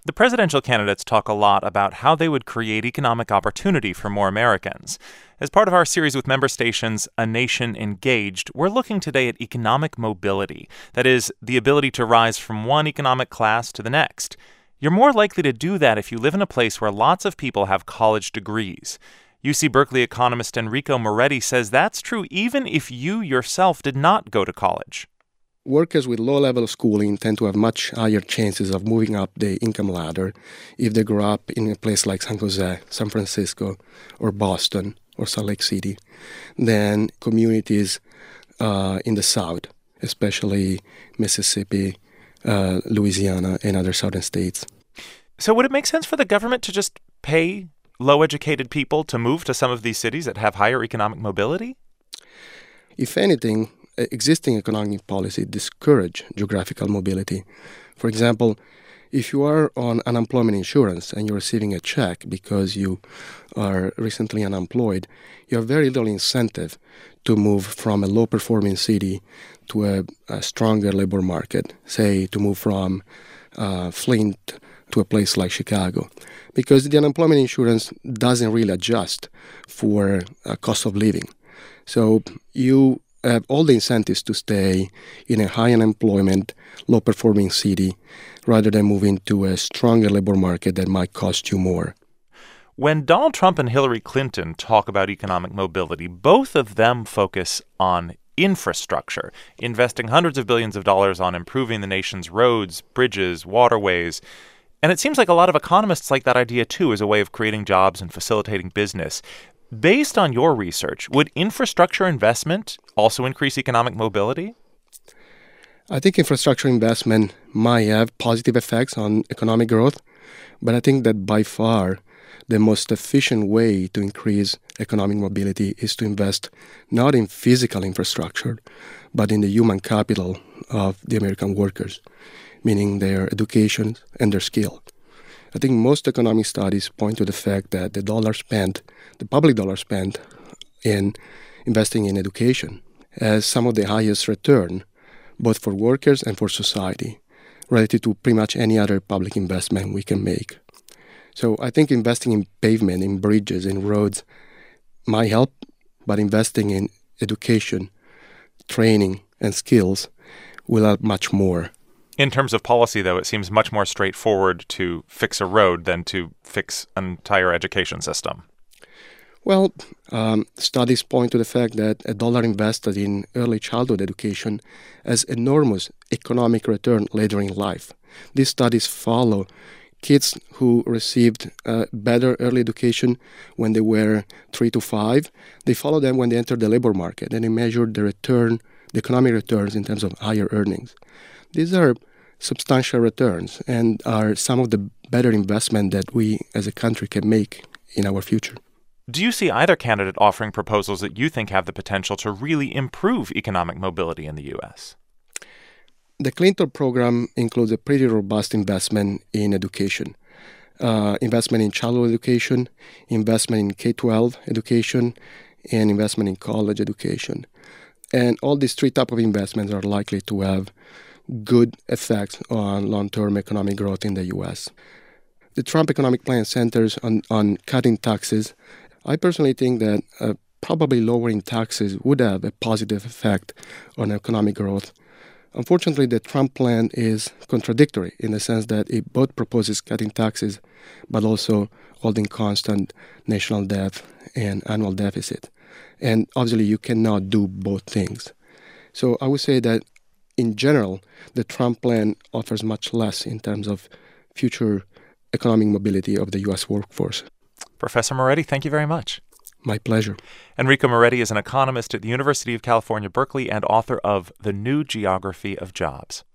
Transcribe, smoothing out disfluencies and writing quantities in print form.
The presidential candidates talk a lot about how they would create economic opportunity for more Americans. As part of our series with member stations, A Nation Engaged, we're looking today at economic mobility. That is, the ability to rise from one economic class to the next. You're more likely to do that if you live in a place where lots of people have college degrees. UC Berkeley economist Enrico Moretti says that's true even if you yourself did not go to college. Workers with low-level schooling tend to have much higher chances of moving up the income ladder if they grow up in a place like San Jose, San Francisco, or Boston, or Salt Lake City, than communities in the South, especially Mississippi, Louisiana, and other southern states. So would it make sense for the government to just pay low-educated people to move to some of these cities that have higher economic mobility? If anything, existing economic policy discourage geographical mobility. For example, if you are on unemployment insurance and you're receiving a check because you are recently unemployed, you have very little incentive to move from a low-performing city to a stronger labor market, say to move from Flint to a place like Chicago, because the unemployment insurance doesn't really adjust for cost of living. So you have all the incentives to stay in a high unemployment, low-performing city rather than moving to a stronger labor market that might cost you more. When Donald Trump and Hillary Clinton talk about economic mobility, both of them focus on infrastructure, investing hundreds of billions of dollars on improving the nation's roads, bridges, waterways. And it seems like a lot of economists like that idea, too, as a way of creating jobs and facilitating business. Based on your research, would infrastructure investment also increase economic mobility? I think infrastructure investment might have positive effects on economic growth, but I think that by far the most efficient way to increase economic mobility is to invest not in physical infrastructure, but in the human capital of the American workers, meaning their education and their skill. I think most economic studies point to the fact that the public dollar spent in investing in education has some of the highest return, both for workers and for society, relative to pretty much any other public investment we can make. So I think investing in pavement, in bridges, in roads might help, but investing in education, training, and skills will help much more. In terms of policy, though, it seems much more straightforward to fix a road than to fix an entire education system. Well, studies point to the fact that a dollar invested in early childhood education has enormous economic return later in life. These studies follow kids who received better early education when they were 3 to 5. They follow them when they enter the labor market, and they measure the economic returns in terms of higher earnings. These are substantial returns and are some of the better investment that we as a country can make in our future. Do you see either candidate offering proposals that you think have the potential to really improve economic mobility in the U.S.? The Clinton program includes a pretty robust investment in education, investment in childhood education, investment in K-12 education, and investment in college education. And all these three types of investments are likely to have good effects on long-term economic growth in the U.S. The Trump economic plan centers on cutting taxes. I personally think that probably lowering taxes would have a positive effect on economic growth. Unfortunately, the Trump plan is contradictory in the sense that it both proposes cutting taxes but also holding constant national debt and annual deficit. And obviously, you cannot do both things. So I would say that in general, the Trump plan offers much less in terms of future economic mobility of the U.S. workforce. Professor Moretti, thank you very much. My pleasure. Enrico Moretti is an economist at the University of California, Berkeley, and author of The New Geography of Jobs.